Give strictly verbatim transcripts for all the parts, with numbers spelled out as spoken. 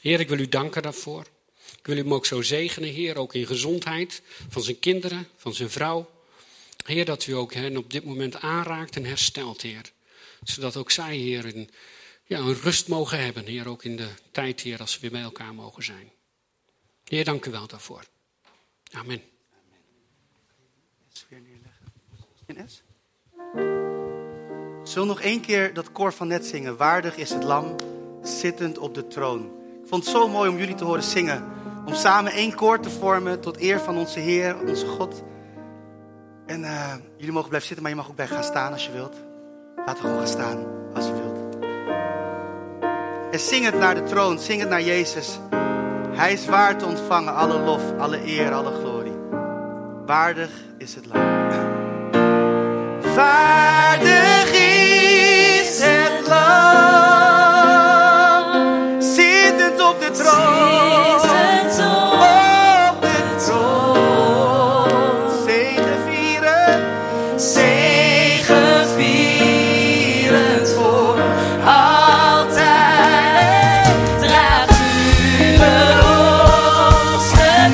Heer, ik wil u danken daarvoor. Ik wil u hem ook zo zegenen, Heer, ook in gezondheid van zijn kinderen, van zijn vrouw. Heer, dat u ook hen op dit moment aanraakt en herstelt, Heer. Zodat ook zij, Heer, een, ja, een rust mogen hebben, Heer, ook in de tijd, Heer, als we weer bij elkaar mogen zijn. Heer, dank u wel daarvoor. Amen. Zullen we nog één keer dat koor van net zingen? Waardig is het lam, zittend op de troon. Ik vond het zo mooi om jullie te horen zingen. Om samen één koor te vormen tot eer van onze Heer, onze God. En uh, jullie mogen blijven zitten, maar je mag ook bij gaan staan als je wilt. Laten we gewoon gaan staan als je wilt. En zing het naar de troon, zing het naar Jezus. Hij is waard te ontvangen, alle lof, alle eer, alle glorie. Waardig is het lam. Waardig is het lam, zittend op de troon, zittend op de troon, zegevierend, zegevierend voor altijd, draagt u de hoogste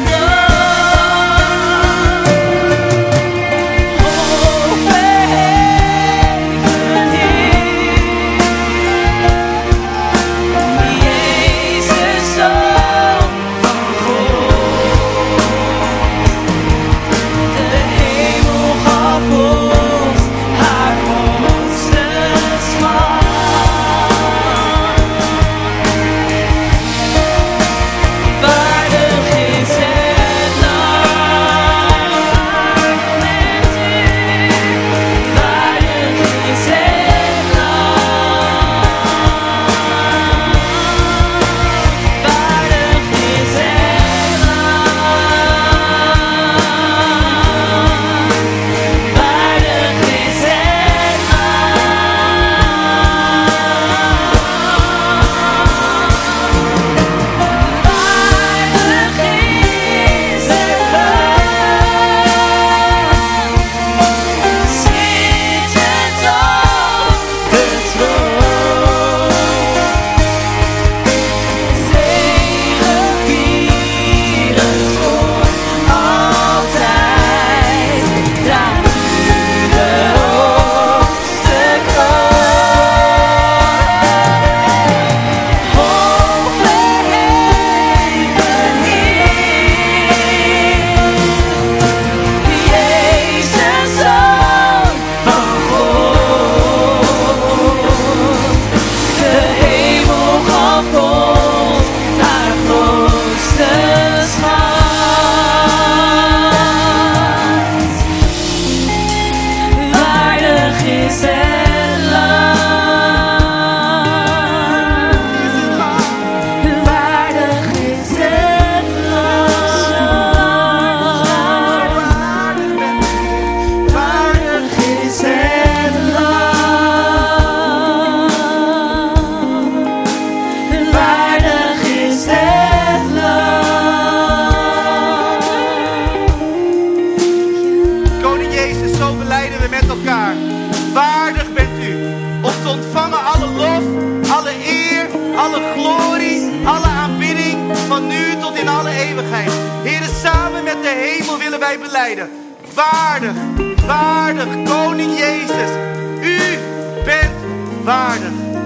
Waardig, waardig, Koning Jezus. U bent waardig.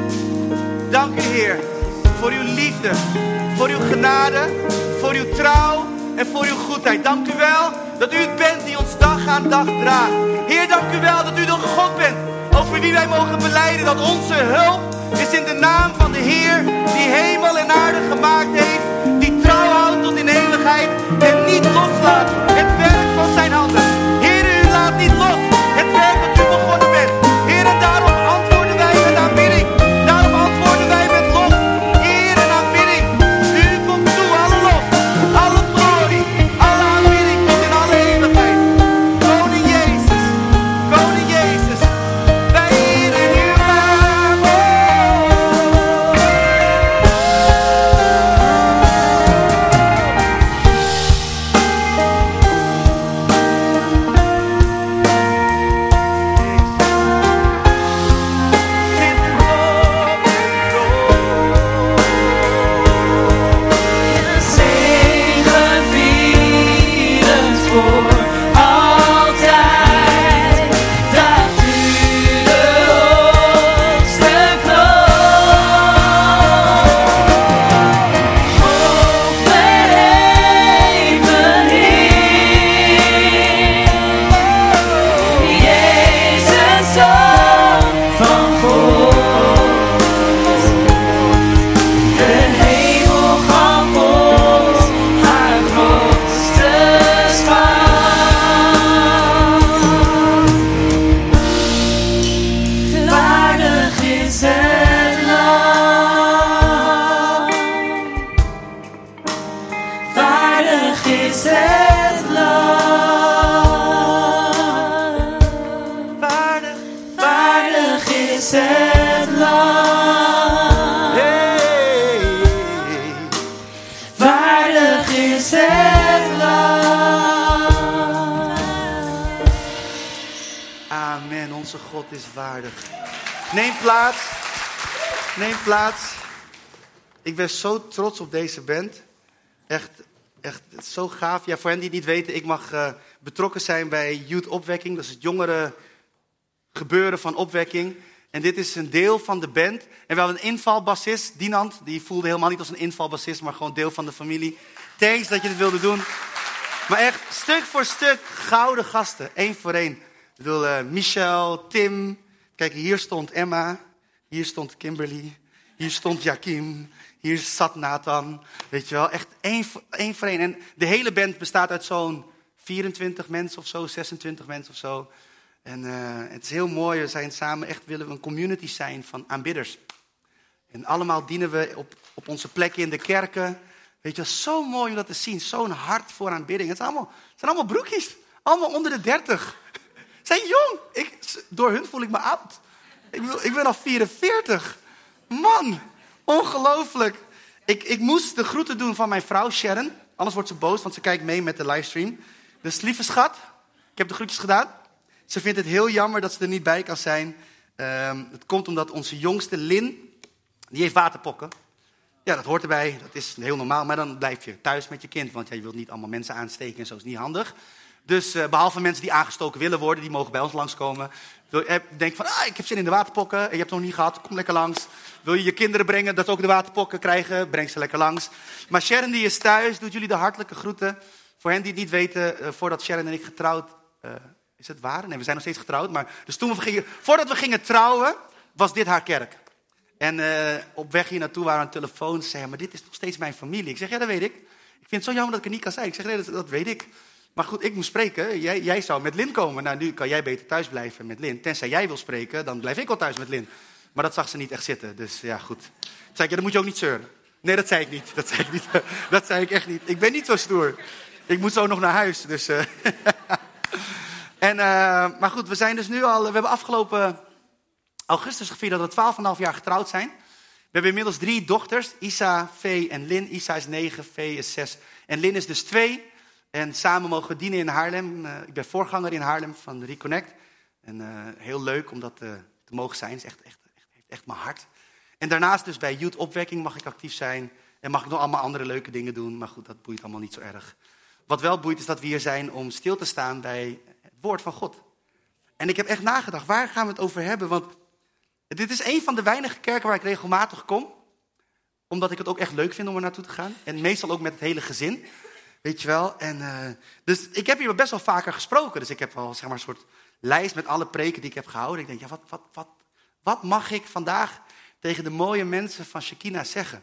Dank u, Heer, voor uw liefde, voor uw genade, voor uw trouw en voor uw goedheid. Dank u wel dat u het bent die ons dag aan dag draagt. Heer, dank u wel dat u de God bent over wie wij mogen belijden dat onze hulp is in de naam van de Heer die hemel en aarde gemaakt heeft, die trouw houdt tot in eeuwigheid en niet loslaat het werk van zijn handen. Heer, u laat niet los het werk dat u begonnen bent. Heer, en daarom antwoorden wij met aanbidding. Daarom antwoorden wij met lof. Heer en aanbidding. U komt toe, alle lof, alle glorie, alle aanbidding tot in alle eeuwigheid. Koning Jezus, Koning Jezus, wij eren uw naam. is het lam. Waardig, waardig is het lam. Hey. Waardig is het lam. Amen, onze God is waardig. Neem plaats. Neem plaats. Ik ben zo trots op deze band. Echt, echt zo gaaf. Ja, voor hen die het niet weten, ik mag uh, betrokken zijn bij Youth Opwekking. Dat is het jongere gebeuren van opwekking. En dit is een deel van de band. En we hadden een invalbassist, Dinant. Die voelde helemaal niet als een invalbassist, maar gewoon deel van de familie. Thanks dat je dit wilde doen. Maar echt, stuk voor stuk, gouden gasten. Eén voor één. Ik bedoel, uh, Michel, Tim. Kijk, hier stond Emma. Hier stond Kimberly. Hier stond Jakim. Hier zat Nathan. Weet je wel, echt één, één voor één. En de hele band bestaat uit zo'n vierentwintig mensen of zo, zesentwintig mensen of zo. En uh, het is heel mooi, we zijn samen echt, willen we een community zijn van aanbidders. En allemaal dienen we op, op onze plekken in de kerken. Weet je wel, zo mooi om dat te zien. Zo'n hart voor aanbidding. Het zijn allemaal, het zijn allemaal broekjes. Allemaal onder de dertig. Zijn jong. Ik, door hun voel ik me oud. Ik, bedoel, ik ben al vierenveertig. Man, ongelooflijk. Ik, ik moest de groeten doen van mijn vrouw Sharon. Anders wordt ze boos, want ze kijkt mee met de livestream. Dus lieve schat, ik heb de groetjes gedaan. Ze vindt het heel jammer dat ze er niet bij kan zijn. Um, het komt omdat onze jongste Lin, die heeft waterpokken. Ja, dat hoort erbij. Dat is heel normaal. Maar dan blijf je thuis met je kind. Want ja, je wilt niet allemaal mensen aansteken en zo is niet handig. Dus uh, behalve mensen die aangestoken willen worden, die mogen bij ons langskomen. Wil je denken van, ah, ik heb zin in de waterpokken. En je hebt het nog niet gehad, kom lekker langs. Wil je je kinderen brengen dat ze ook de waterpokken krijgen, breng ze lekker langs. Maar Sharon die is thuis, doet jullie de hartelijke groeten. Voor hen die het niet weten, uh, voordat Sharon en ik getrouwd... Uh, is het waar? Nee, we zijn nog steeds getrouwd. Maar dus toen we gingen, voordat we gingen trouwen, was dit haar kerk. En uh, op weg hier naartoe waren we aan de telefoon. Ze zei, maar dit is nog steeds mijn familie. Ik zeg, ja, dat weet ik. Ik vind het zo jammer dat ik er niet kan zijn. Ik zeg, nee, dat, dat weet ik. Maar goed, ik moet spreken. Jij, jij zou met Lin komen. Nou, nu kan jij beter thuis blijven met Lin. Tenzij jij wil spreken, dan blijf ik wel thuis met Lin. Maar dat zag ze niet echt zitten. Dus ja, goed. Toen zei ik, ja, dan moet je ook niet zeuren. Nee, dat zei ik niet. Dat zei ik niet. Dat zei ik echt niet. Ik ben niet zo stoer. Ik moet zo nog naar huis. Dus... Uh... En, uh, maar goed, we zijn dus nu al... We hebben afgelopen augustus gevierd dat we twaalf komma vijf jaar getrouwd zijn. We hebben inmiddels drie dochters. Isa, Vee en Lin. Isa is negen, Vee is zes. En Lin is dus twee. En samen mogen we dienen in Haarlem. Uh, ik ben voorganger in Haarlem van Reconnect. En uh, heel leuk om dat uh, te mogen zijn. Het is echt, echt, echt, echt mijn hart. En daarnaast dus bij Youth Opwekking mag ik actief zijn. En mag ik nog allemaal andere leuke dingen doen. Maar goed, dat boeit allemaal niet zo erg. Wat wel boeit is dat we hier zijn om stil te staan bij het woord van God. En ik heb echt nagedacht, waar gaan we het over hebben? Want dit is een van de weinige kerken waar ik regelmatig kom. Omdat ik het ook echt leuk vind om er naartoe te gaan. En meestal ook met het hele gezin. Weet je wel. En, uh, dus ik heb hier best wel vaker gesproken. Dus ik heb wel zeg maar, een soort lijst met alle preken die ik heb gehouden. Ik denk, ja, wat, wat, wat, wat mag ik vandaag tegen de mooie mensen van Shekinah zeggen?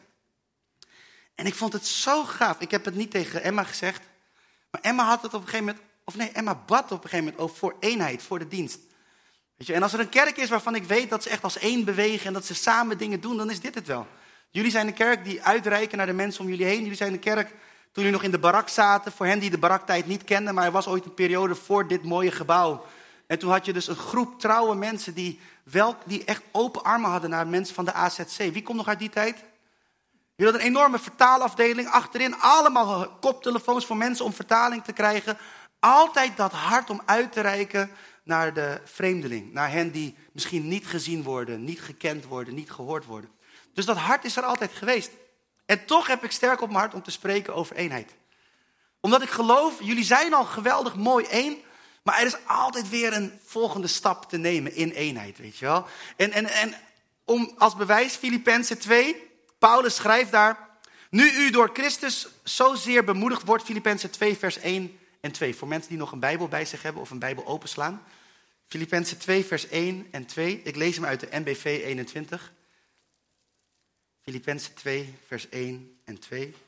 En ik vond het zo gaaf. Ik heb het niet tegen Emma gezegd. Maar Emma had het op een gegeven moment... Of nee, Emma bad op een gegeven moment over voor eenheid, voor de dienst. Weet je, en als er een kerk is waarvan ik weet dat ze echt als één bewegen... en dat ze samen dingen doen, dan is dit het wel. Jullie zijn een kerk die uitreiken naar de mensen om jullie heen. Jullie zijn een kerk toen jullie nog in de barak zaten. Voor hen die de baraktijd niet kenden. Maar er was ooit een periode voor dit mooie gebouw. En toen had je dus een groep trouwe mensen... die, wel, die echt open armen hadden naar mensen van de A Z C. Wie komt nog uit die tijd? Je had een enorme vertaalafdeling achterin. Allemaal koptelefoons voor mensen om vertaling te krijgen. Altijd dat hart om uit te reiken naar de vreemdeling. Naar hen die misschien niet gezien worden, niet gekend worden, niet gehoord worden. Dus dat hart is er altijd geweest. En toch heb ik sterk op mijn hart om te spreken over eenheid. Omdat ik geloof, jullie zijn al geweldig mooi één. Maar er is altijd weer een volgende stap te nemen in eenheid, weet je wel. En, en, en om als bewijs, Filippenzen twee... Paulus schrijft daar, nu u door Christus zozeer bemoedigd wordt, Filippenzen twee vers één en twee. Voor mensen die nog een Bijbel bij zich hebben of een Bijbel openslaan. Filippenzen twee vers één en twee. Ik lees hem uit de N B V eenentwintig. Filippenzen twee vers één en twee. Het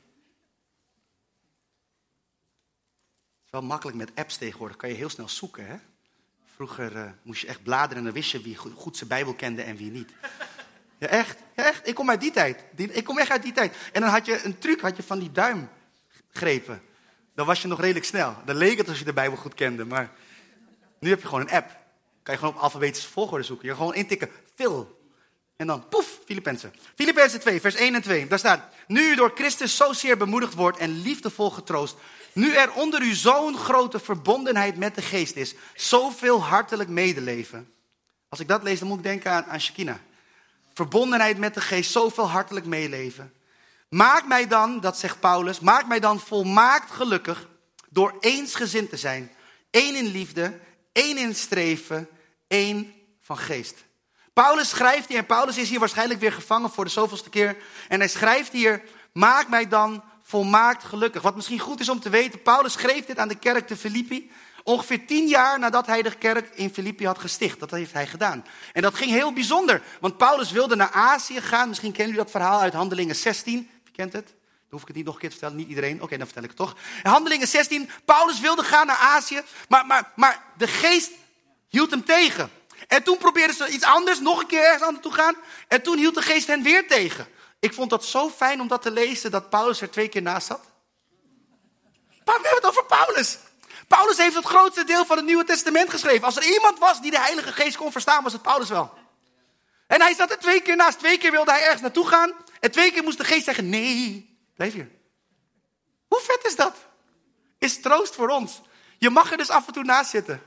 is wel makkelijk met apps tegenwoordig, kan je heel snel zoeken. Hè? Vroeger uh, moest je echt bladeren en dan wist je wie goed, goed zijn Bijbel kende en wie niet. Ja, echt. Ja, echt. Ik kom uit die tijd. Ik kom echt uit die tijd. En dan had je een truc, had je van die duimgrepen. dan was je nog redelijk snel. Dan leek het als je de Bijbel goed kende, maar nu heb je gewoon een app. Kan je gewoon op alfabetische volgorde zoeken. Je gewoon intikken, Phil. En dan, poef, Filippenzen. Filippenzen twee, vers één en twee. Daar staat, nu u door Christus zozeer bemoedigd wordt en liefdevol getroost, nu er onder u zo'n grote verbondenheid met de geest is, zoveel hartelijk medeleven. Als ik dat lees, dan moet ik denken aan, aan Shekinah. Verbondenheid met de geest, zoveel hartelijk meeleven. Maak mij dan, dat zegt Paulus, maak mij dan volmaakt gelukkig door eensgezind te zijn. Eén in liefde, één in streven, één van geest. Paulus schrijft hier, en Paulus is hier waarschijnlijk weer gevangen voor de zoveelste keer. En hij schrijft hier, maak mij dan volmaakt gelukkig. Wat misschien goed is om te weten, Paulus schreef dit aan de kerk te Filippi. Ongeveer tien jaar nadat hij de kerk in Filippi had gesticht. Dat heeft hij gedaan. En dat ging heel bijzonder. Want Paulus wilde naar Azië gaan. Misschien kennen jullie dat verhaal uit Handelingen zestien. Wie kent het? Dan hoef ik het niet nog een keer te vertellen. Niet iedereen. Oké, okay, dan vertel ik het toch. In Handelingen zestien. Paulus wilde gaan naar Azië. Maar, maar, maar de geest hield hem tegen. En toen probeerden ze iets anders. Nog een keer ergens aan toe gaan. En toen hield de geest hen weer tegen. Ik vond dat zo fijn om dat te lezen. Dat Paulus er twee keer naast zat. Maar we hebben het over Paulus. Paulus heeft het grootste deel van het Nieuwe Testament geschreven. Als er iemand was die de Heilige Geest kon verstaan, was het Paulus wel. En hij zat er twee keer naast. Twee keer wilde hij ergens naartoe gaan. En twee keer moest de Geest zeggen, nee, blijf hier. Hoe vet is dat? Is troost voor ons. Je mag er dus af en toe naast zitten.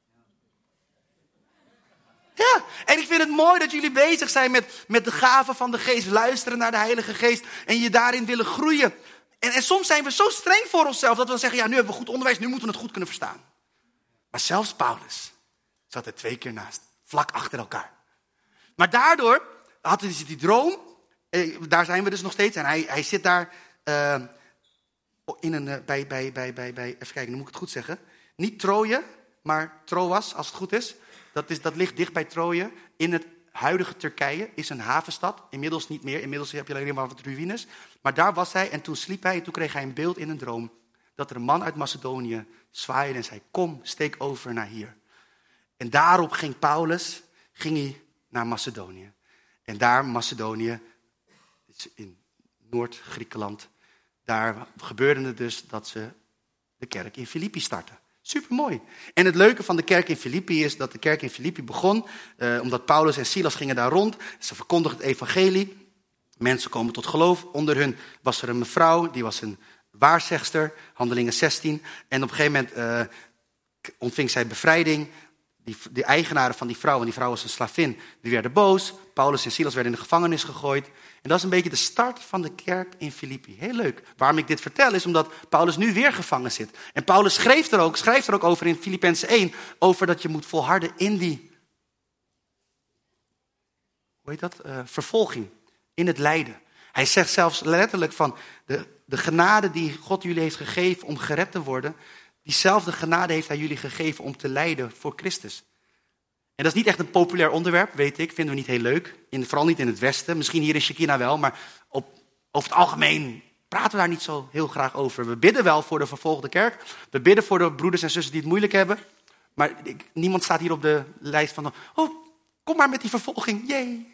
Ja, en ik vind het mooi dat jullie bezig zijn met, met de gaven van de Geest. Luisteren naar de Heilige Geest. En je daarin willen groeien. En, en soms zijn we zo streng voor onszelf dat we zeggen, ja, nu hebben we goed onderwijs, nu moeten we het goed kunnen verstaan. Maar zelfs Paulus zat er twee keer naast, vlak achter elkaar. Maar daardoor had hij die droom, eh, daar zijn we dus nog steeds. En hij, hij zit daar uh, in een, uh, bij, bij, bij, bij, bij, even kijken, nu moet ik het goed zeggen. Niet Troje, maar Troas, als het goed is. Dat, is, dat ligt dicht bij Troje, in het huidige Turkije, is een havenstad. Inmiddels niet meer, inmiddels heb je alleen maar wat ruïnes. Maar daar was hij en toen sliep hij en toen kreeg hij een beeld in een droom. Dat er een man uit Macedonië zwaaide en zei, kom, steek over naar hier. En daarop ging Paulus, ging hij naar Macedonië. En daar, Macedonië, in Noord-Griekenland, daar gebeurde het dus dat ze de kerk in Filippi startten. Supermooi. En het leuke van de kerk in Filippi is dat de kerk in Filippi begon, eh, omdat Paulus en Silas gingen daar rond. Ze verkondigden het evangelie. Mensen komen tot geloof. Onder hun was er een mevrouw, die was een waarzegster, Handelingen zestien. En op een gegeven moment uh, ontving zij bevrijding. Die, die eigenaren van die vrouw, en die vrouw was een slavin, die werden boos. Paulus en Silas werden in de gevangenis gegooid. En dat is een beetje de start van de kerk in Filippi. Heel leuk. Waarom ik dit vertel is omdat Paulus nu weer gevangen zit. En Paulus schreef er ook, schrijft er ook over in Filippenzen één, over dat je moet volharden in die, hoe heet dat, uh, vervolging. In het lijden. Hij zegt zelfs letterlijk van, de, de genade die God jullie heeft gegeven om gered te worden, diezelfde genade heeft hij jullie gegeven om te lijden voor Christus. En dat is niet echt een populair onderwerp, weet ik, vinden we niet heel leuk. In, vooral niet in het Westen, misschien hier in Shekinah wel, maar op, over het algemeen praten we daar niet zo heel graag over. We bidden wel voor de vervolgde kerk, we bidden voor de broeders en zussen die het moeilijk hebben, maar ik, niemand staat hier op de lijst van, oh, kom maar met die vervolging, jee.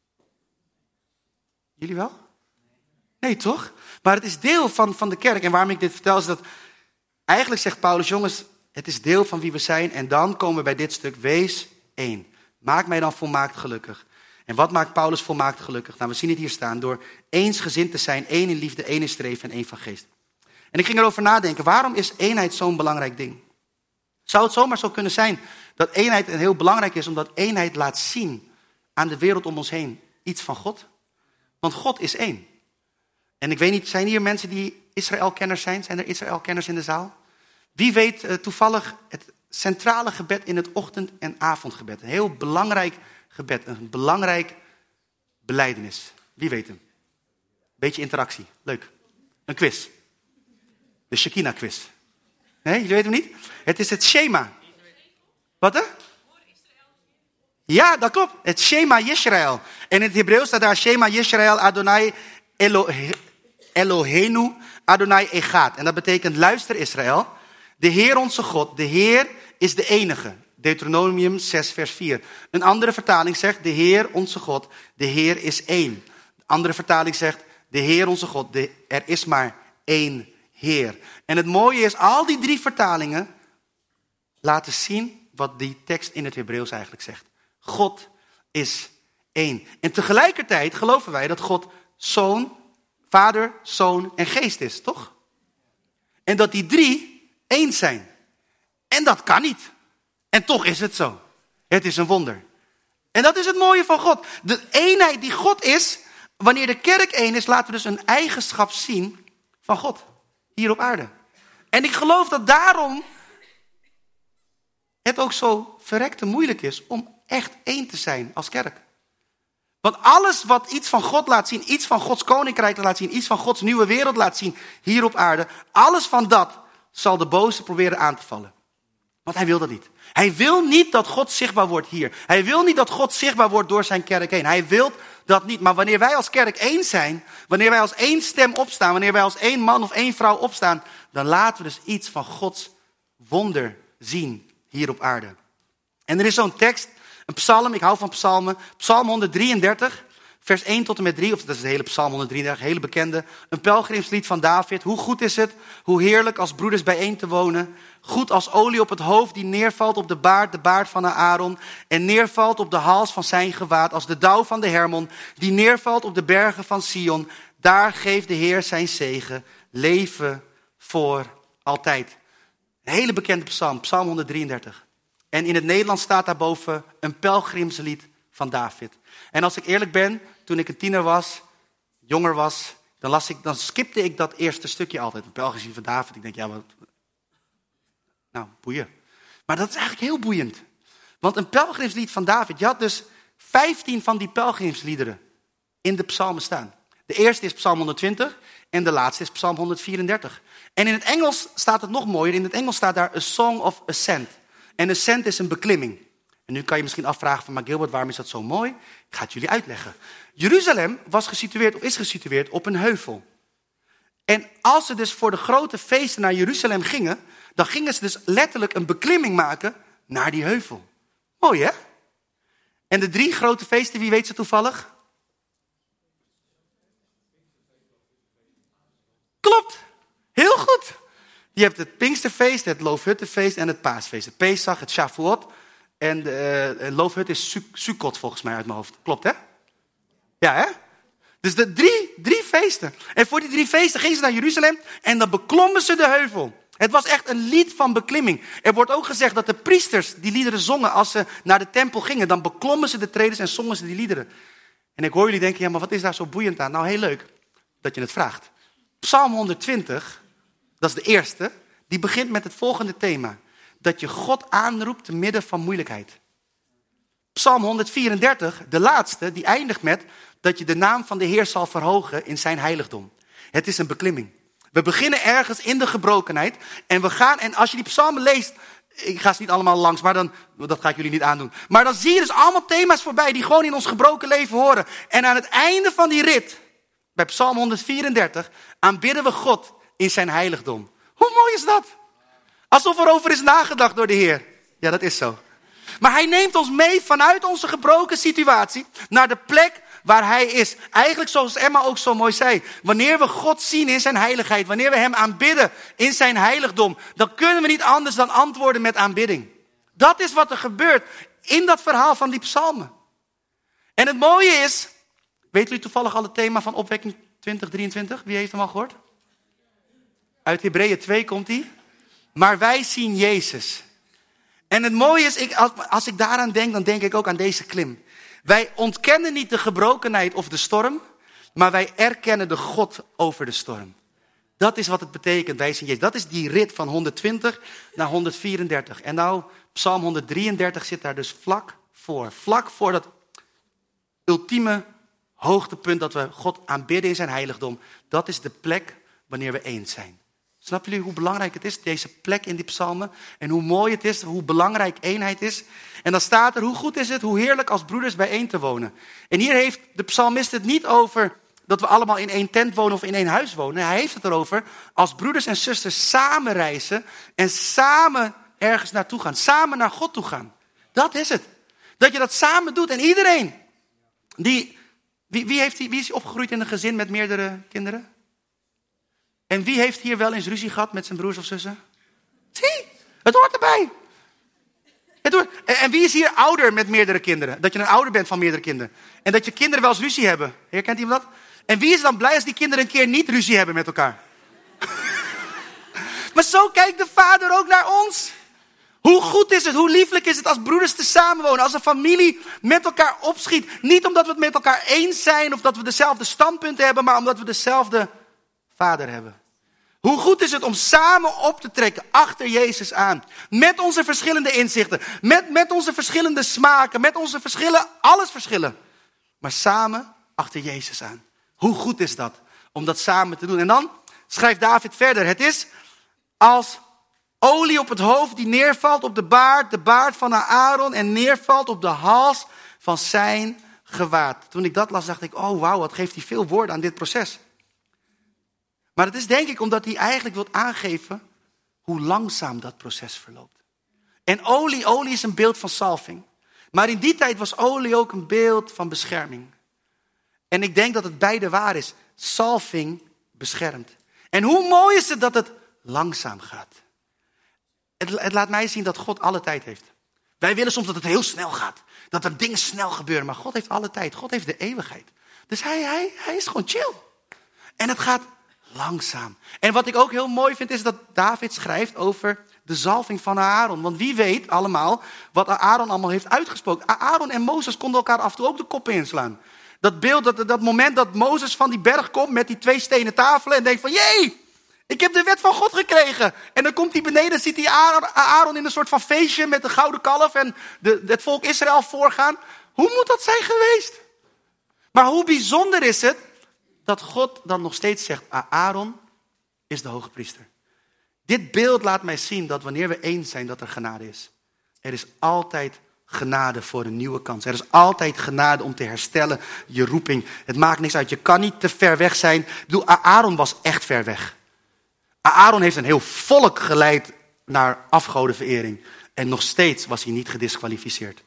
Jullie wel? Nee, toch? Maar het is deel van, van de kerk. En waarom ik dit vertel is dat, eigenlijk zegt Paulus, jongens, het is deel van wie we zijn. En dan komen we bij dit stuk, wees één. Maak mij dan volmaakt gelukkig. En wat maakt Paulus volmaakt gelukkig? Nou, we zien het hier staan, door eensgezind te zijn, één in liefde, één in streven en één van geest. En ik ging erover nadenken, waarom is eenheid zo'n belangrijk ding? Zou het zomaar zo kunnen zijn dat eenheid heel belangrijk is, omdat eenheid laat zien aan de wereld om ons heen iets van God? Want God is één. En ik weet niet, zijn hier mensen die Israël-kenners zijn? Zijn er Israël-kenners in de zaal? Wie weet uh, toevallig het centrale gebed in het ochtend- en avondgebed? Een heel belangrijk gebed, een belangrijk belijdenis. Wie weet hem? Beetje interactie, leuk. Een quiz. De Shekinah quiz. Nee, jullie weten hem niet? Het is het Shema. Wat hè? Ja, dat klopt. Het Shema Yisrael. En in het Hebreeuws staat daar Shema Yisrael Adonai Elohe, Eloheinu Adonai Echad. En dat betekent, luister Israël, de Heer onze God, de Heer is de enige. Deuteronomium zes vers vier. Een andere vertaling zegt, de Heer onze God, de Heer is één. Een andere vertaling zegt, de Heer onze God, de, er is maar één Heer. En het mooie is, al die drie vertalingen laten zien wat die tekst in het Hebreeuws eigenlijk zegt. God is één. En tegelijkertijd geloven wij dat God Zoon, Vader, Zoon en Geest is, toch? En dat die drie één zijn. En dat kan niet. En toch is het zo. Het is een wonder. En dat is het mooie van God. De eenheid die God is, wanneer de kerk één is, laten we dus een eigenschap zien van God. Hier op aarde. En ik geloof dat daarom het ook zo verrekte moeilijk is om echt één te zijn als kerk. Want alles wat iets van God laat zien, iets van Gods koninkrijk laat zien, iets van Gods nieuwe wereld laat zien hier op aarde, alles van dat zal de boze proberen aan te vallen. Want hij wil dat niet. Hij wil niet dat God zichtbaar wordt hier. Hij wil niet dat God zichtbaar wordt door zijn kerk heen. Hij wil dat niet. Maar wanneer wij als kerk één zijn, wanneer wij als één stem opstaan, wanneer wij als één man of één vrouw opstaan, dan laten we dus iets van Gods wonder zien hier op aarde. En er is zo'n tekst, een psalm, ik hou van psalmen, psalm honderddrieëndertig, vers één tot en met drie, of dat is de hele psalm honderddrieëndertig, hele bekende. Een pelgrimslied van David. Hoe goed is het, hoe heerlijk als broeders bijeen te wonen. Goed als olie op het hoofd die neervalt op de baard, de baard van Aaron. En neervalt op de hals van zijn gewaad als de dauw van de Hermon. Die neervalt op de bergen van Sion. Daar geeft de Heer zijn zegen. Leven voor altijd. Een hele bekende psalm, psalm honderddrieëndertig. En in het Nederlands staat daarboven een pelgrimslied van David. En als ik eerlijk ben, toen ik een tiener was, jonger was, dan, las ik, dan skipte ik dat eerste stukje altijd. Een pelgrimslied van David. Ik denk, ja, wat... Nou, boeien. Maar dat is eigenlijk heel boeiend. Want een pelgrimslied van David, je had dus vijftien van die pelgrimsliederen in de psalmen staan. De eerste is psalm honderdtwintig en de laatste is psalm honderdvierendertig. En in het Engels staat het nog mooier. In het Engels staat daar a song of ascent. En ascent is een beklimming. En nu kan je misschien afvragen van, maar Gilbert, waarom is dat zo mooi? Ik ga het jullie uitleggen. Jeruzalem was gesitueerd, of is gesitueerd op een heuvel. En als ze dus voor de grote feesten naar Jeruzalem gingen, dan gingen ze dus letterlijk een beklimming maken naar die heuvel. Mooi, hè? En de drie grote feesten, wie weet ze toevallig? Klopt, heel goed. Je hebt het Pinksterfeest, het Loofhuttenfeest en het Paasfeest. Het Pesach, het Shavuot en de uh, Loofhut is Sukkot volgens mij uit mijn hoofd. Klopt, hè? Ja, hè? Dus de drie, drie feesten. En voor die drie feesten gingen ze naar Jeruzalem en dan beklommen ze de heuvel. Het was echt een lied van beklimming. Er wordt ook gezegd dat de priesters die liederen zongen als ze naar de tempel gingen. Dan beklommen ze de tredes en zongen ze die liederen. En ik hoor jullie denken, ja, maar wat is daar zo boeiend aan? Nou, heel leuk dat je het vraagt. Psalm honderdtwintig, dat is de eerste, die begint met het volgende thema. Dat je God aanroept te midden van moeilijkheid. Psalm honderdvierendertig, de laatste, die eindigt met dat je de naam van de Heer zal verhogen in zijn heiligdom. Het is een beklimming. We beginnen ergens in de gebrokenheid en we gaan, en als je die psalmen leest, ik ga ze niet allemaal langs, maar dan, dat ga ik jullie niet aandoen. Maar dan zie je dus allemaal thema's voorbij die gewoon in ons gebroken leven horen. En aan het einde van die rit, bij psalm honderdvierendertig, aanbidden we God in zijn heiligdom. Hoe mooi is dat? Alsof er over is nagedacht door de Heer. Ja, dat is zo. Maar hij neemt ons mee vanuit onze gebroken situatie naar de plek waar hij is. Eigenlijk zoals Emma ook zo mooi zei. Wanneer we God zien in zijn heiligheid, wanneer we hem aanbidden in zijn heiligdom, dan kunnen we niet anders dan antwoorden met aanbidding. Dat is wat er gebeurt in dat verhaal van die psalmen. En het mooie is, weet jullie toevallig al het thema van opwekking twintig drieëntwintig? Wie heeft hem al gehoord? Uit Hebreeën twee komt hij. Maar wij zien Jezus. En het mooie is, ik, als, als ik daaraan denk, dan denk ik ook aan deze klim. Wij ontkennen niet de gebrokenheid of de storm, maar wij erkennen de God over de storm. Dat is wat het betekent, wij zien Jezus. Dat is die rit van honderdtwintig naar honderdvierendertig. En nou, psalm honderddrieëndertig zit daar dus vlak voor. Vlak voor dat ultieme hoogtepunt dat we God aanbidden in zijn heiligdom. Dat is de plek wanneer we eens zijn. Snappen jullie hoe belangrijk het is, deze plek in die psalmen? En hoe mooi het is, hoe belangrijk eenheid is. En dan staat er, hoe goed is het, hoe heerlijk als broeders bijeen te wonen. En hier heeft de psalmist het niet over dat we allemaal in één tent wonen of in één huis wonen. Hij heeft het erover als broeders en zusters samen reizen en samen ergens naartoe gaan. Samen naar God toe gaan. Dat is het. Dat je dat samen doet. En iedereen, die, wie, wie, heeft die, wie is opgegroeid in een gezin met meerdere kinderen? En wie heeft hier wel eens ruzie gehad met zijn broers of zussen? Zie, het hoort erbij. Het hoort. En, en wie is hier ouder met meerdere kinderen? Dat je een ouder bent van meerdere kinderen. En dat je kinderen wel eens ruzie hebben. Herkent iemand dat? En wie is dan blij als die kinderen een keer niet ruzie hebben met elkaar? Maar zo kijkt de Vader ook naar ons. Hoe goed is het, hoe lieflijk is het als broeders te samenwonen. Als een familie met elkaar opschiet. Niet omdat we het met elkaar eens zijn of dat we dezelfde standpunten hebben. Maar omdat we dezelfde Vader hebben. Hoe goed is het om samen op te trekken achter Jezus aan. Met onze verschillende inzichten. Met, met onze verschillende smaken. Met onze verschillen, alles verschillen. Maar samen achter Jezus aan. Hoe goed is dat om dat samen te doen. En dan schrijft David verder. Het is als olie op het hoofd die neervalt op de baard. De baard van Aaron en neervalt op de hals van zijn gewaad. Toen ik dat las dacht ik, oh wauw, wat geeft hij veel woorden aan dit proces. Maar het is denk ik omdat hij eigenlijk wil aangeven hoe langzaam dat proces verloopt. En olie, olie is een beeld van salving. Maar in die tijd was olie ook een beeld van bescherming. En ik denk dat het beide waar is. Salving beschermt. En hoe mooi is het dat het langzaam gaat. Het, het laat mij zien dat God alle tijd heeft. Wij willen soms dat het heel snel gaat. Dat er dingen snel gebeuren. Maar God heeft alle tijd. God heeft de eeuwigheid. Dus hij, hij, hij is gewoon chill. En het gaat langzaam. En wat ik ook heel mooi vind is dat David schrijft over de zalving van Aaron. Want wie weet allemaal wat Aaron allemaal heeft uitgesproken. Aaron en Mozes konden elkaar af en toe ook de koppen inslaan. Dat beeld, dat, dat moment dat Mozes van die berg komt met die twee stenen tafelen en denkt van, jee, ik heb de wet van God gekregen. En dan komt hij beneden, ziet hij Aaron in een soort van feestje met de gouden kalf en de, het volk Israël voorgaan. Hoe moet dat zijn geweest? Maar hoe bijzonder is het dat God dan nog steeds zegt, Aaron is de hoge priester. Dit beeld laat mij zien dat wanneer we eens zijn dat er genade is. Er is altijd genade voor een nieuwe kans. Er is altijd genade om te herstellen je roeping. Het maakt niks uit. Je kan niet te ver weg zijn. Ik bedoel, Aaron was echt ver weg. Aaron heeft een heel volk geleid naar afgodenverering. En nog steeds was hij niet gediskwalificeerd.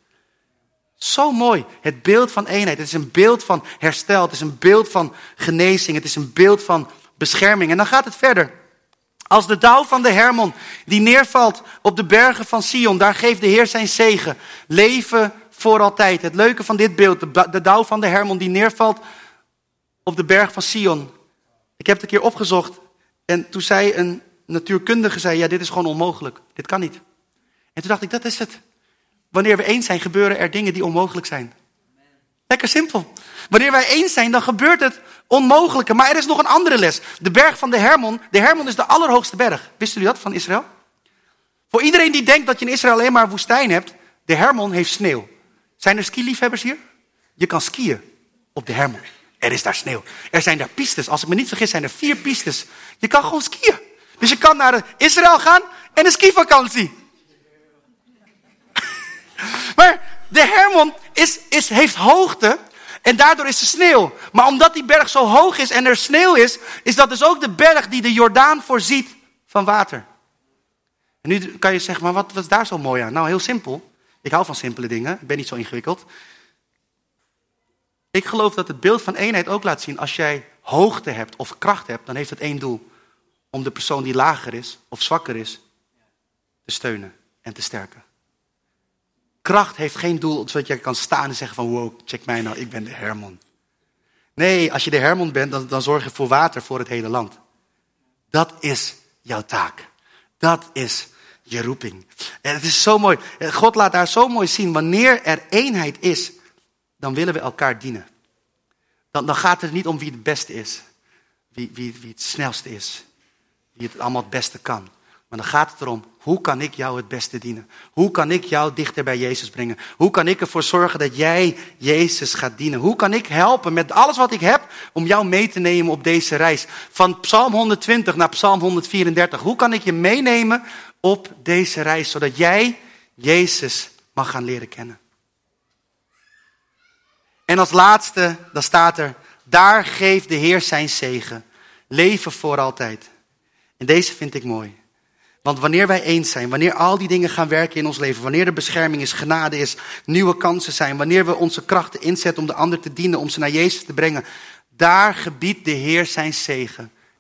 Zo mooi. Het beeld van eenheid. Het is een beeld van herstel. Het is een beeld van genezing. Het is een beeld van bescherming. En dan gaat het verder. Als de dauw van de Hermon die neervalt op de bergen van Sion. Daar geeft de Heer zijn zegen. Leven voor altijd. Het leuke van dit beeld. De, de dauw van de Hermon die neervalt op de berg van Sion. Ik heb het een keer opgezocht. En toen zei een natuurkundige, zei, ja, dit is gewoon onmogelijk. Dit kan niet. En toen dacht ik, dat is het. Wanneer we eens zijn, gebeuren er dingen die onmogelijk zijn. Lekker simpel. Wanneer wij eens zijn, dan gebeurt het onmogelijke. Maar er is nog een andere les. De berg van de Hermon. De Hermon is de allerhoogste berg. Wisten jullie dat van Israël? Voor iedereen die denkt dat je in Israël alleen maar woestijn hebt. De Hermon heeft sneeuw. Zijn er skiliefhebbers hier? Je kan skiën op de Hermon. Er is daar sneeuw. Er zijn daar pistes. Als ik me niet vergis zijn er vier pistes. Je kan gewoon skiën. Dus je kan naar Israël gaan en een skivakantie. Maar de Hermon is, is, heeft hoogte en daardoor is er sneeuw. Maar omdat die berg zo hoog is en er sneeuw is, is dat dus ook de berg die de Jordaan voorziet van water. En nu kan je zeggen, maar wat was daar zo mooi aan? Nou, heel simpel. Ik hou van simpele dingen. Ik ben niet zo ingewikkeld. Ik geloof dat het beeld van eenheid ook laat zien. Als jij hoogte hebt of kracht hebt, dan heeft het één doel. Om de persoon die lager is of zwakker is, te steunen en te sterken. Kracht heeft geen doel zodat je kan staan en zeggen van wow, check mij nou, ik ben de Hermon. Nee, als je de Hermon bent, dan, dan zorg je voor water voor het hele land. Dat is jouw taak. Dat is je roeping. En het is zo mooi. God laat daar zo mooi zien. Wanneer er eenheid is, dan willen we elkaar dienen. Dan, dan gaat het niet om wie het beste is. Wie, wie, wie het snelste is. Wie het allemaal het beste kan. Maar dan gaat het erom, hoe kan ik jou het beste dienen? Hoe kan ik jou dichter bij Jezus brengen? Hoe kan ik ervoor zorgen dat jij Jezus gaat dienen? Hoe kan ik helpen met alles wat ik heb om jou mee te nemen op deze reis? Van Psalm honderdtwintig naar Psalm honderdvierendertig. Hoe kan ik je meenemen op deze reis? Zodat jij Jezus mag gaan leren kennen. En als laatste, dan staat er, daar geeft de Heer zijn zegen. Leven voor altijd. En deze vind ik mooi. Want wanneer wij eens zijn, wanneer al die dingen gaan werken in ons leven, wanneer er bescherming is, genade is, nieuwe kansen zijn, wanneer we onze krachten inzetten om de ander te dienen, om ze naar Jezus te brengen, daar gebiedt de Heer zijn zegen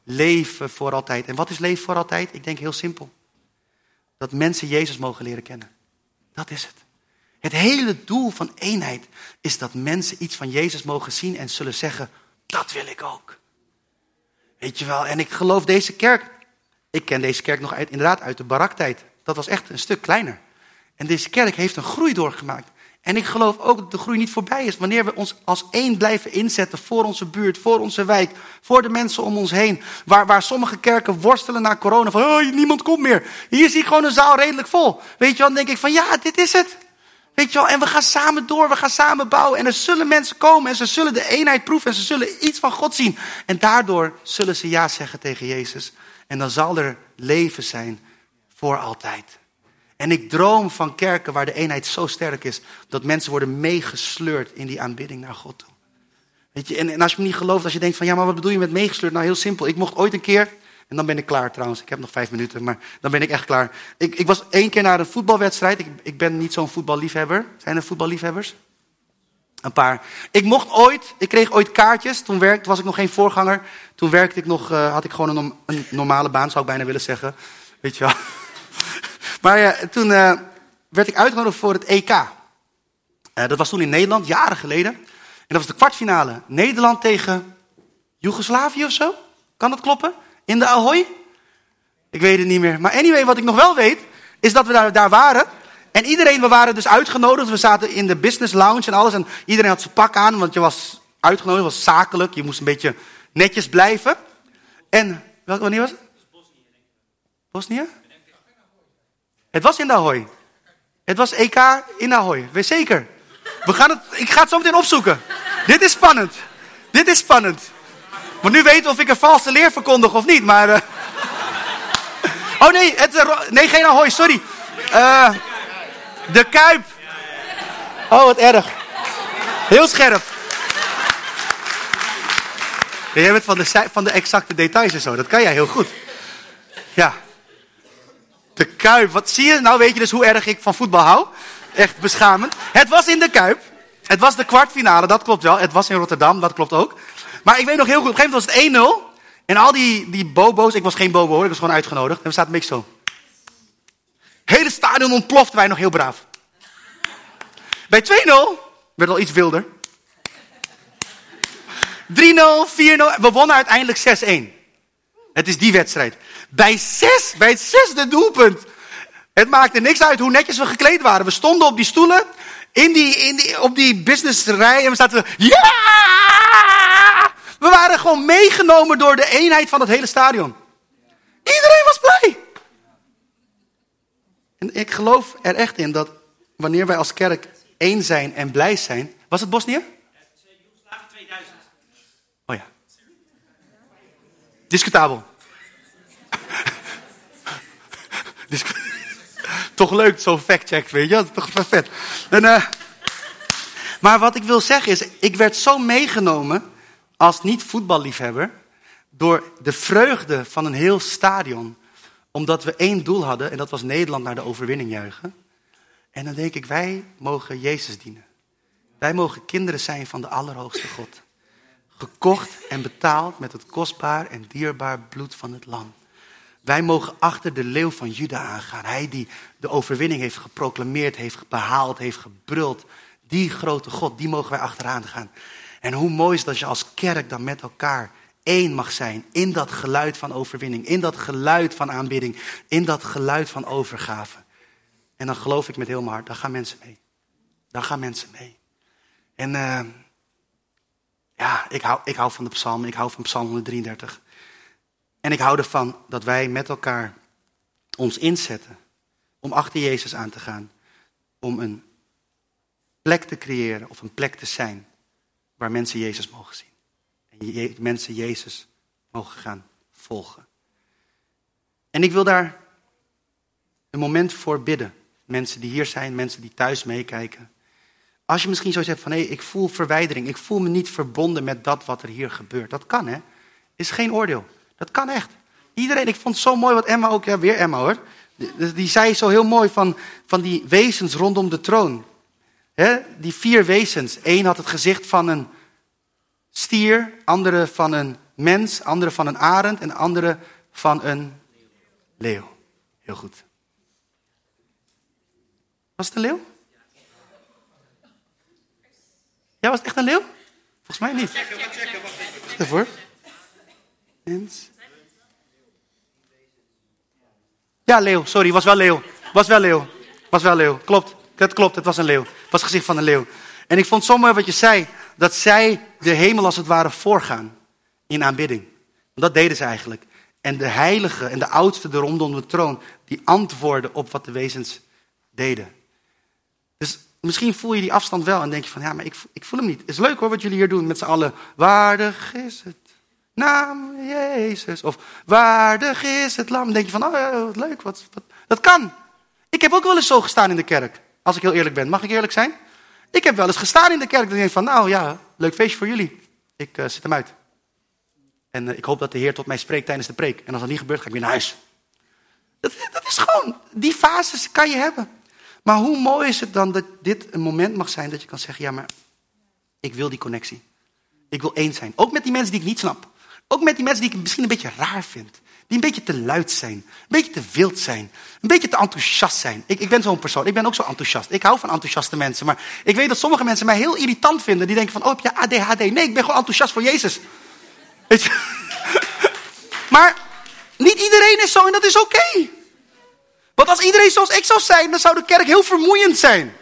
leven voor altijd. En wat is leven voor altijd? Ik denk heel simpel. Dat mensen Jezus mogen leren kennen. Dat is het. Het hele doel van eenheid is dat mensen iets van Jezus mogen zien en zullen zeggen, dat wil ik ook. Weet je wel, en ik geloof deze kerk, ik ken deze kerk nog uit, inderdaad uit de baraktijd. Dat was echt een stuk kleiner. En deze kerk heeft een groei doorgemaakt. En ik geloof ook dat de groei niet voorbij is. Wanneer we ons als één blijven inzetten voor onze buurt, voor onze wijk, voor de mensen om ons heen. Waar, waar sommige kerken worstelen na corona. Van, oh, niemand komt meer. Hier zie ik gewoon een zaal redelijk vol. Weet je wel, dan denk ik van, ja, dit is het. Weet je wel, en we gaan samen door, we gaan samen bouwen. En er zullen mensen komen en ze zullen de eenheid proeven. En ze zullen iets van God zien. En daardoor zullen ze ja zeggen tegen Jezus. En dan zal er leven zijn voor altijd. En ik droom van kerken waar de eenheid zo sterk is, dat mensen worden meegesleurd in die aanbidding naar God toe. Weet je, en, en als je me niet gelooft, als je denkt van, ja, maar wat bedoel je met meegesleurd? Nou, heel simpel. Ik mocht ooit een keer, en dan ben ik klaar trouwens. Ik heb nog vijf minuten, maar dan ben ik echt klaar. Ik, ik was één keer naar een voetbalwedstrijd. Ik, ik ben niet zo'n voetballiefhebber. Zijn er voetballiefhebbers? Een paar. Ik mocht ooit, ik kreeg ooit kaartjes. Toen werkte, was ik nog geen voorganger. Toen werkte ik nog, uh, had ik gewoon een, een normale baan, zou ik bijna willen zeggen. Weet je wel. Maar uh, toen uh, werd ik uitgenodigd voor het E K. Uh, dat was toen in Nederland, jaren geleden. En dat was de kwartfinale. Nederland tegen Joegoslavië of zo. Kan dat kloppen? In de Ahoy? Ik weet het niet meer. Maar anyway, wat ik nog wel weet, is dat we daar, daar waren. En iedereen, we waren dus uitgenodigd. We zaten in de business lounge en alles. En iedereen had zijn pak aan, want je was uitgenodigd. Het was zakelijk. Je moest een beetje netjes blijven. En, wanneer was het? Bosnië? Het was in de Ahoy. Het was E K in de Ahoy. Wees zeker. We gaan het, ik ga het zo meteen opzoeken. Dit is spannend. Dit is spannend. Maar nu weten we of ik een valse leer verkondig of niet. Maar, uh... Oh nee, het, uh, nee, geen Ahoy, sorry. Uh, de Kuip. Oh, wat erg. Heel scherp. Ja, jij bent van de, van de exacte details en zo. Dat kan jij heel goed. Ja. De Kuip, wat zie je? Nou weet je dus hoe erg ik van voetbal hou. Echt beschamend. Het was in de Kuip. Het was de kwartfinale, dat klopt wel. Het was in Rotterdam, dat klopt ook. Maar ik weet nog heel goed, op een gegeven moment was het één nul. En al die, die bobo's, ik was geen bobo hoor, ik was gewoon uitgenodigd. En we zaten een beetje zo. Hele stadion ontplofte, wij nog heel braaf. Bij twee nul werd het al iets wilder. drie nul, vier nul, we wonnen uiteindelijk zes één. Het is die wedstrijd. Bij zes, bij het zesde doelpunt. Het maakte niks uit hoe netjes we gekleed waren. We stonden op die stoelen, in die, in die, op die businessrij en we zaten, ja! We waren gewoon meegenomen door de eenheid van het hele stadion. Iedereen was blij. En ik geloof er echt in dat wanneer wij als kerk één zijn en blij zijn. Was het Bosnië? tweeduizend. Oh ja. Discutabel. Discu- Toch leuk, zo'n fact-check, weet je. Dat is toch vet. En, uh, maar wat ik wil zeggen is, ik werd zo meegenomen als niet-voetballiefhebber door de vreugde van een heel stadion. Omdat we één doel hadden en dat was Nederland naar de overwinning juichen. En dan denk ik, wij mogen Jezus dienen. Wij mogen kinderen zijn van de Allerhoogste God. Gekocht en betaald met het kostbaar en dierbaar bloed van het lam. Wij mogen achter de leeuw van Juda aangaan. Hij die de overwinning heeft geproclameerd, heeft behaald, heeft gebruld. Die grote God, die mogen wij achteraan gaan. En hoe mooi is dat je als kerk dan met elkaar één mag zijn. In dat geluid van overwinning. In dat geluid van aanbidding. In dat geluid van overgave. En dan geloof ik met heel mijn hart, dan gaan mensen mee. Dan gaan mensen mee. En uh, ja, ik hou, ik hou van de psalmen. Ik hou van psalm honderddrieëndertig. En ik hou ervan dat wij met elkaar ons inzetten. Om achter Jezus aan te gaan. Om een plek te creëren of een plek te zijn. Waar mensen Jezus mogen zien. En je, mensen Jezus mogen gaan volgen. En ik wil daar een moment voor bidden. Mensen die hier zijn, mensen die thuis meekijken. Als je misschien zo zegt van, hé, hey, ik voel verwijdering. Ik voel me niet verbonden met dat wat er hier gebeurt. Dat kan, hè. Is geen oordeel. Dat kan echt. Iedereen, ik vond het zo mooi wat Emma ook, ja, weer Emma hoor. Die, die zei zo heel mooi van, van die wezens rondom de troon. He, die vier wezens. Eén had het gezicht van een stier, andere van een mens, andere van een arend en andere van een leeuw. Heel goed. Was het een leeuw? Ja, was het echt een leeuw? Volgens mij niet. Wacht even hoor. Mens. Ja, leeuw. Sorry, was wel leeuw. Was wel leeuw. Was wel leeuw. Klopt. Het klopt, het was een leeuw. Het was het gezicht van een leeuw. En ik vond zo mooi wat je zei. Dat zij de hemel als het ware voorgaan. In aanbidding. Want dat deden ze eigenlijk. En de heiligen en de oudsten er rondom de troon. Die antwoorden op wat de wezens deden. Dus misschien voel je die afstand wel. En denk je van, ja, maar ik, ik voel hem niet. Het is leuk hoor wat jullie hier doen met z'n allen. Waardig is het naam Jezus. Of waardig is het lam. Dan denk je van, oh ja, wat leuk. Wat, wat, dat kan. Ik heb ook wel eens zo gestaan in de kerk. Als ik heel eerlijk ben. Mag ik eerlijk zijn? Ik heb wel eens gestaan in de kerk. Dan denk ik van, nou ja, leuk feestje voor jullie. Ik uh, zet hem uit. En uh, ik hoop dat de Heer tot mij spreekt tijdens de preek. En als dat niet gebeurt, ga ik weer naar huis. Dat, dat is gewoon, die fases kan je hebben. Maar hoe mooi is het dan dat dit een moment mag zijn dat je kan zeggen, ja maar ik wil die connectie. Ik wil één zijn. Ook met die mensen die ik niet snap. Ook met die mensen die ik misschien een beetje raar vind. Die een beetje te luid zijn. Een beetje te wild zijn. Een beetje te enthousiast zijn. Ik, ik ben zo'n persoon. Ik ben ook zo enthousiast. Ik hou van enthousiaste mensen. Maar ik weet dat sommige mensen mij heel irritant vinden. Die denken van, oh heb je A D H D? Nee, ik ben gewoon enthousiast voor Jezus. Weet je? Maar niet iedereen is zo en dat is oké. Okay. Want als iedereen zoals ik zou zijn, dan zou de kerk heel vermoeiend zijn.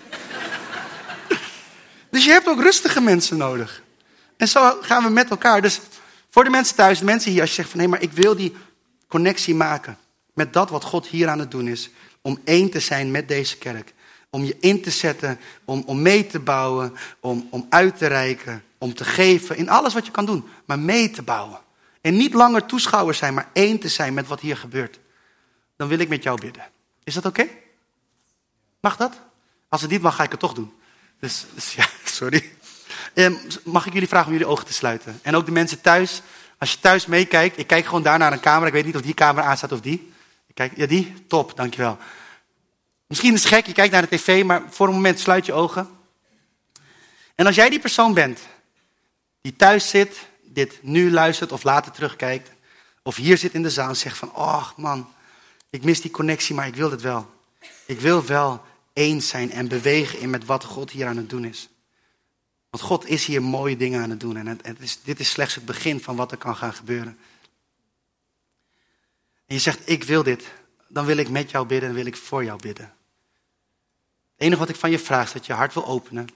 Dus je hebt ook rustige mensen nodig. En zo gaan we met elkaar. Dus voor de mensen thuis, de mensen hier, als je zegt van, hé, maar ik wil die connectie maken met dat wat God hier aan het doen is. Om één te zijn met deze kerk. Om je in te zetten, om, om mee te bouwen, om, om uit te reiken, om te geven. In alles wat je kan doen, maar mee te bouwen. En niet langer toeschouwers zijn, maar één te zijn met wat hier gebeurt. Dan wil ik met jou bidden. Is dat oké? Okay? Mag dat? Als het niet mag, ga ik het toch doen. Dus, dus ja, sorry. Um, mag ik jullie vragen om jullie ogen te sluiten? En ook de mensen thuis. Als je thuis meekijkt. Ik kijk gewoon daar naar een camera. Ik weet niet of die camera aanstaat of die. Ik kijk, ja, die? Top, dankjewel. Misschien is het gek, je kijkt naar de tv. Maar voor een moment sluit je ogen. En als jij die persoon bent. Die thuis zit. Dit nu luistert of later terugkijkt. Of hier zit in de zaal en zegt van, oh man. Ik mis die connectie, maar ik wil het wel. Ik wil wel eens zijn en bewegen in met wat God hier aan het doen is. Want God is hier mooie dingen aan het doen. En het, het is, dit is slechts het begin van wat er kan gaan gebeuren. En je zegt, ik wil dit. Dan wil ik met jou bidden en wil ik voor jou bidden. Het enige wat ik van je vraag is dat je hart wil openen.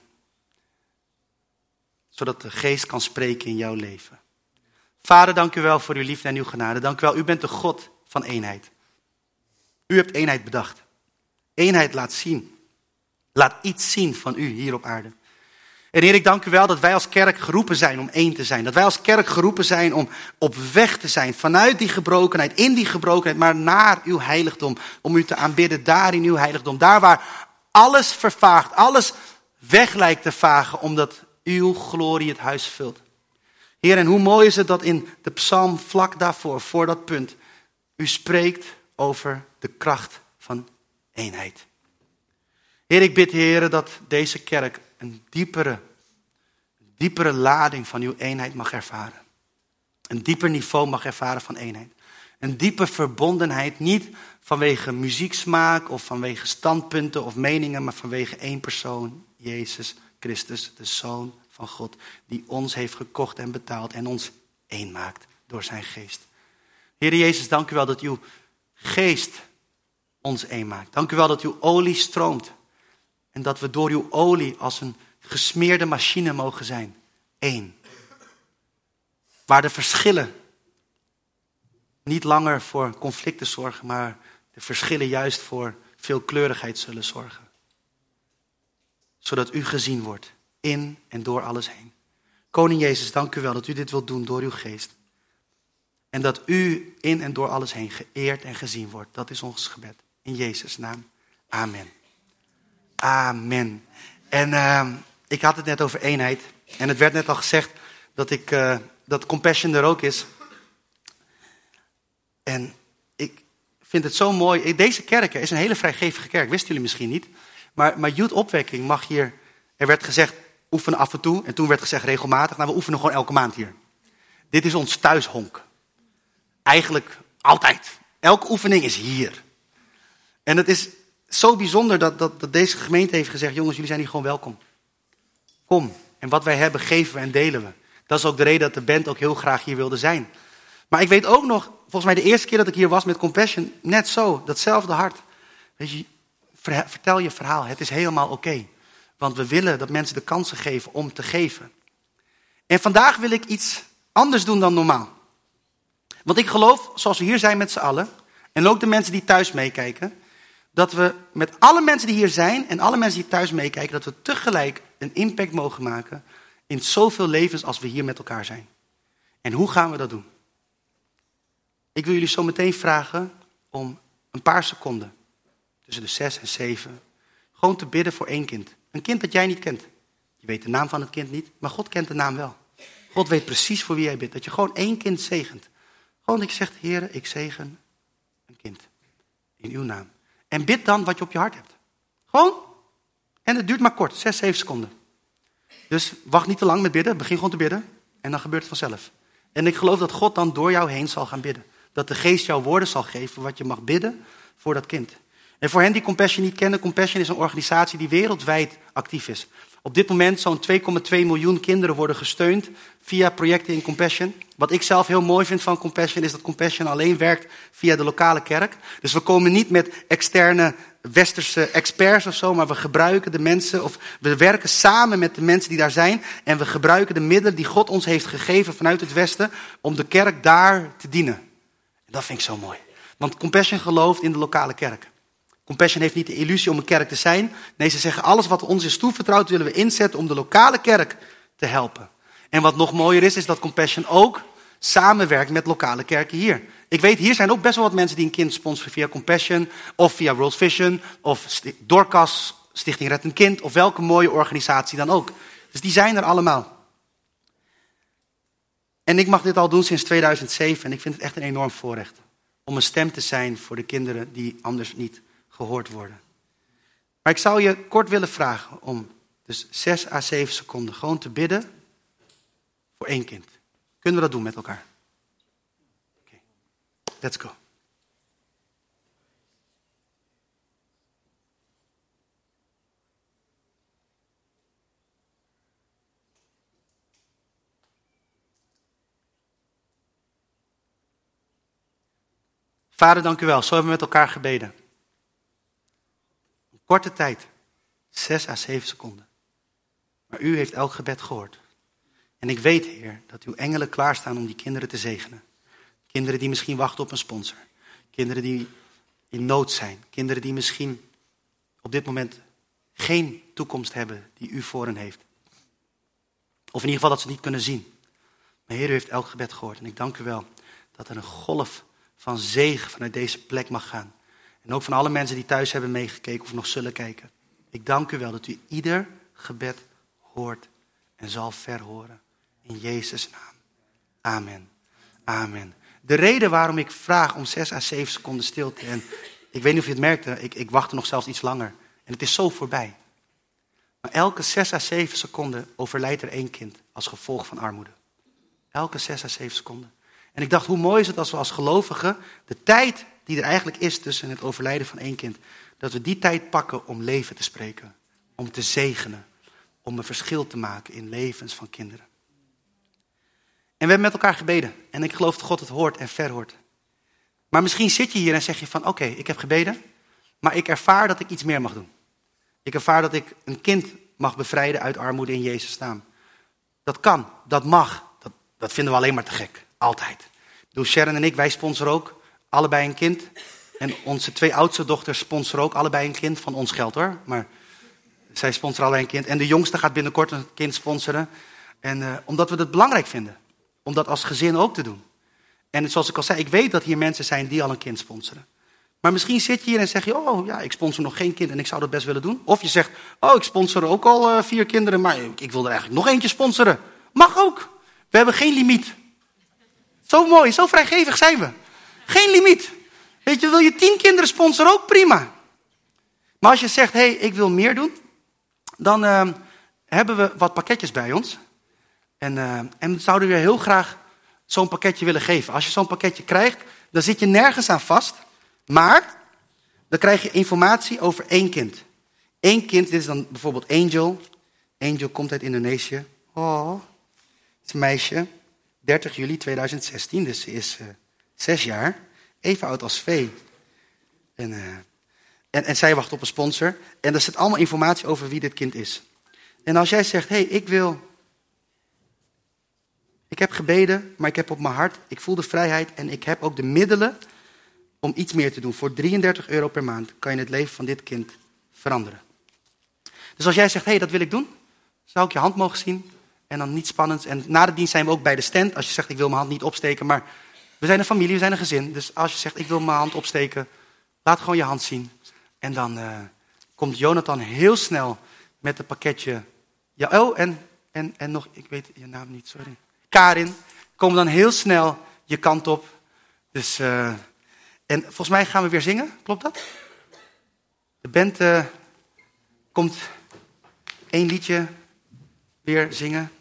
Zodat de geest kan spreken in jouw leven. Vader, dank u wel voor uw liefde en uw genade. Dank u wel, u bent de God van eenheid. U hebt eenheid bedacht. Eenheid laat zien. Laat iets zien van u hier op aarde. En Heer, ik dank u wel dat wij als kerk geroepen zijn om één te zijn. Dat wij als kerk geroepen zijn om op weg te zijn. Vanuit die gebrokenheid, in die gebrokenheid, maar naar uw heiligdom. Om u te aanbidden daar in uw heiligdom. Daar waar alles vervaagt, alles weg lijkt te vagen. Omdat uw glorie het huis vult. Heer, en hoe mooi is het dat in de psalm vlak daarvoor, voor dat punt, u spreekt over de kracht van eenheid. Heer, ik bid, Heer, dat deze kerk een diepere, diepere lading van uw eenheid mag ervaren. Een dieper niveau mag ervaren van eenheid. Een diepe verbondenheid, niet vanwege muzieksmaak of vanwege standpunten of meningen, maar vanwege één persoon, Jezus Christus, de Zoon van God, die ons heeft gekocht en betaald en ons één maakt door zijn geest. Heer Jezus, dank u wel dat uw geest ons één maakt. Dank u wel dat uw olie stroomt. En dat we door uw olie als een gesmeerde machine mogen zijn. Eén. Waar de verschillen niet langer voor conflicten zorgen, maar de verschillen juist voor veelkleurigheid zullen zorgen. Zodat u gezien wordt in en door alles heen. Koning Jezus, dank u wel dat u dit wilt doen door uw geest. En dat u in en door alles heen geëerd en gezien wordt. Dat is ons gebed. In Jezus' naam. Amen. Amen. En uh, ik had het net over eenheid. En het werd net al gezegd dat, ik, uh, dat compassion er ook is. En ik vind het zo mooi. Deze kerk is een hele vrijgevige kerk. Wisten jullie misschien niet. Maar, maar Youth Opwekking mag hier. Er werd gezegd oefenen af en toe. En toen werd gezegd regelmatig. Nou, we oefenen gewoon elke maand hier. Dit is ons thuishonk. Eigenlijk altijd. Elke oefening is hier. En het is zo bijzonder dat, dat, dat deze gemeente heeft gezegd, jongens, jullie zijn hier gewoon welkom. Kom. En wat wij hebben, geven we en delen we. Dat is ook de reden dat de band ook heel graag hier wilde zijn. Maar ik weet ook nog, volgens mij de eerste keer dat ik hier was met Compassion, net zo, datzelfde hart. Weet je, vertel je verhaal, het is helemaal oké. Okay. Want we willen dat mensen de kansen geven om te geven. En vandaag wil ik iets anders doen dan normaal. Want ik geloof, zoals we hier zijn met z'n allen, en ook de mensen die thuis meekijken, dat we met alle mensen die hier zijn en alle mensen die thuis meekijken, dat we tegelijk een impact mogen maken in zoveel levens als we hier met elkaar zijn. En hoe gaan we dat doen? Ik wil jullie zo meteen vragen om een paar seconden, tussen de zes en zeven, gewoon te bidden voor één kind. Een kind dat jij niet kent. Je weet de naam van het kind niet, maar God kent de naam wel. God weet precies voor wie jij bidt. Dat je gewoon één kind zegent. Gewoon dat je zegt, Heer, ik zegen een kind. In uw naam. En bid dan wat je op je hart hebt. Gewoon. En het duurt maar kort, zes, zeven seconden. Dus wacht niet te lang met bidden. Begin gewoon te bidden. En dan gebeurt het vanzelf. En ik geloof dat God dan door jou heen zal gaan bidden. Dat de geest jou woorden zal geven wat je mag bidden voor dat kind. En voor hen die Compassion niet kennen, Compassion is een organisatie die wereldwijd actief is. Op dit moment zo'n twee komma twee miljoen kinderen worden gesteund via projecten in Compassion. Wat ik zelf heel mooi vind van Compassion is dat Compassion alleen werkt via de lokale kerk. Dus we komen niet met externe westerse experts of zo, maar we gebruiken de mensen, of we werken samen met de mensen die daar zijn. En we gebruiken de middelen die God ons heeft gegeven vanuit het Westen om de kerk daar te dienen. En dat vind ik zo mooi. Want Compassion gelooft in de lokale kerk. Compassion heeft niet de illusie om een kerk te zijn. Nee, ze zeggen alles wat ons is toevertrouwd willen we inzetten om de lokale kerk te helpen. En wat nog mooier is, is dat Compassion ook samenwerkt met lokale kerken hier. Ik weet, hier zijn ook best wel wat mensen die een kind sponsoren via Compassion of via World Vision of Dorcas, Stichting Red een Kind of welke mooie organisatie dan ook. Dus die zijn er allemaal. En ik mag dit al doen sinds tweeduizend zeven en ik vind het echt een enorm voorrecht om een stem te zijn voor de kinderen die anders niet gehoord worden. Maar ik zou je kort willen vragen om dus zes à zeven seconden gewoon te bidden voor één kind. Kunnen we dat doen met elkaar? Oké, okay. Let's go. Vader, dank u wel. Zo hebben we met elkaar gebeden. Korte tijd, zes à zeven seconden. Maar u heeft elk gebed gehoord. En ik weet, Heer, dat uw engelen klaarstaan om die kinderen te zegenen. Kinderen die misschien wachten op een sponsor. Kinderen die in nood zijn. Kinderen die misschien op dit moment geen toekomst hebben die u voor hen heeft. Of in ieder geval dat ze het niet kunnen zien. Maar Heer, u heeft elk gebed gehoord. En ik dank u wel dat er een golf van zegen vanuit deze plek mag gaan. En ook van alle mensen die thuis hebben meegekeken of nog zullen kijken. Ik dank u wel dat u ieder gebed hoort en zal verhoren. In Jezus' naam. Amen. Amen. De reden waarom ik vraag om zes à zeven seconden stilte. En ik weet niet of je het merkte. Ik, ik wachtte nog zelfs iets langer. En het is zo voorbij. Maar elke zes à zeven seconden overlijdt er één kind als gevolg van armoede. Elke zes à zeven seconden. En ik dacht, hoe mooi is het als we als gelovigen de tijd die er eigenlijk is tussen het overlijden van één kind, dat we die tijd pakken om leven te spreken, om te zegenen, om een verschil te maken in levens van kinderen. En we hebben met elkaar gebeden. En ik geloof dat God het hoort en verhoort. Maar misschien zit je hier en zeg je van, oké, okay, ik heb gebeden, maar ik ervaar dat ik iets meer mag doen. Ik ervaar dat ik een kind mag bevrijden uit armoede in Jezus' naam. Dat kan, dat mag, dat, dat vinden we alleen maar te gek. Altijd. Doe Sharon en ik, wij sponsoren ook allebei een kind. En onze twee oudste dochters sponsoren ook allebei een kind van ons geld hoor. Maar zij sponsoren allebei een kind. En de jongste gaat binnenkort een kind sponsoren. En uh, omdat we het belangrijk vinden. Om dat als gezin ook te doen. En zoals ik al zei, ik weet dat hier mensen zijn die al een kind sponsoren. Maar misschien zit je hier en zeg je, oh ja, ik sponsor nog geen kind en ik zou dat best willen doen. Of je zegt, oh ik sponsor ook al uh, vier kinderen, maar ik wil er eigenlijk nog eentje sponsoren. Mag ook. We hebben geen limiet. Zo mooi, zo vrijgevig zijn we. Geen limiet. Weet je, wil je tien kinderen sponsoren ook prima. Maar als je zegt, hé, hey, ik wil meer doen. Dan uh, hebben we wat pakketjes bij ons. En, uh, en zouden we heel graag zo'n pakketje willen geven. Als je zo'n pakketje krijgt, dan zit je nergens aan vast. Maar dan krijg je informatie over één kind. Eén kind, dit is dan bijvoorbeeld Angel. Angel komt uit Indonesië. Oh, het is een meisje. dertig juli tweeduizend zestien, dus ze is uh, zes jaar. Even oud als Vee. En, uh, en, en zij wacht op een sponsor. En er zit allemaal informatie over wie dit kind is. En als jij zegt, hé, hey, ik wil... Ik heb gebeden, maar ik heb op mijn hart, ik voel de vrijheid en ik heb ook de middelen om iets meer te doen. Voor drieëndertig euro per maand kan je het leven van dit kind veranderen. Dus als jij zegt, hé, hey, dat wil ik doen, zou ik je hand mogen zien? En dan niet spannend. En na de dienst zijn we ook bij de stand. Als je zegt, ik wil mijn hand niet opsteken, maar we zijn een familie, we zijn een gezin. Dus als je zegt, ik wil mijn hand opsteken, laat gewoon je hand zien. En dan uh, komt Jonathan heel snel met een pakketje. Ja, oh, en, en, en nog, ik weet je naam niet, sorry. Karin, komen dan heel snel je kant op. Dus, uh, en volgens mij gaan we weer zingen, klopt dat? De band uh, komt één liedje weer zingen.